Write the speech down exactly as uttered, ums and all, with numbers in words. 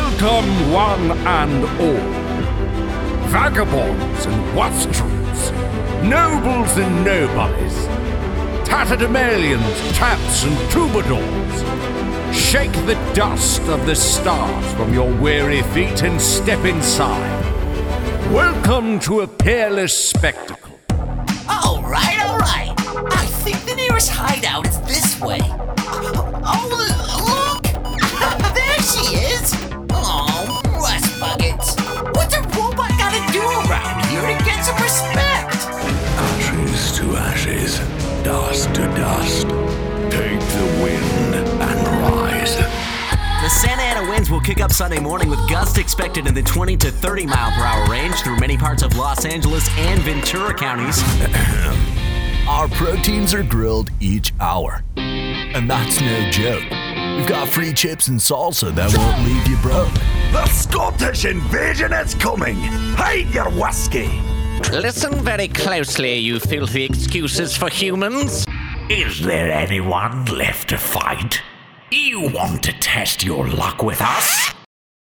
Welcome one and all, vagabonds and wastrels, nobles and nobodies, tatterdemalions, tramps and troubadours. Shake the dust of the stars from your weary feet and step inside. Welcome to a peerless spectacle. All right, all right. I think the nearest hideout is this way. Oh, look! There she is! Oh, rust buckets. What's a robot gotta do around here to get some respect? Ashes to ashes, dust to dust. Take the wind and rise. The Santa Ana winds will kick up Sunday morning with gusts expected in the twenty to thirty mile per hour range through many parts of Los Angeles and Ventura counties. Our proteins are grilled each hour. And that's no joke. We've got free chips and salsa that won't leave you broke. The Scottish invasion is coming. Hide your whiskey. Listen very closely, you filthy excuses for humans. Is there anyone left to fight? You want to test your luck with us?